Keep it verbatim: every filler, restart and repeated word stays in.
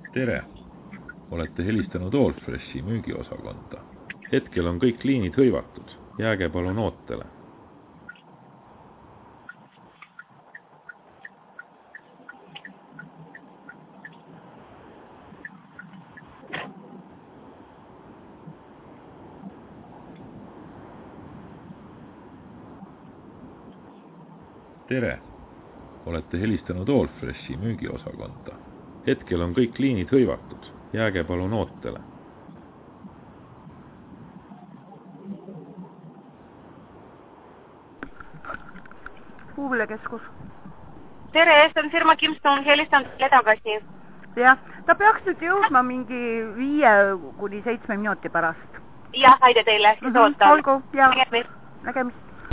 Tere! Olete helistanud Allfreshi müügiosakonda. Hetkel on kõik liinid hõivatud. Jääge palun ootele. Tere! Olete helistanud Allfreshi müügiosakonda. Hetkel on kõik liinid hõivatud. Jääge palun ootele. Huvilekeskus. Tere, see on firma Kimstone, helistanud teile tagasi. Jah, ta peaks nüüd jõudma mingi viie kuni seitsme minuti pärast. Jah, haide teile, siis ootan. Olgu, jah. Nägemist. Nägemist.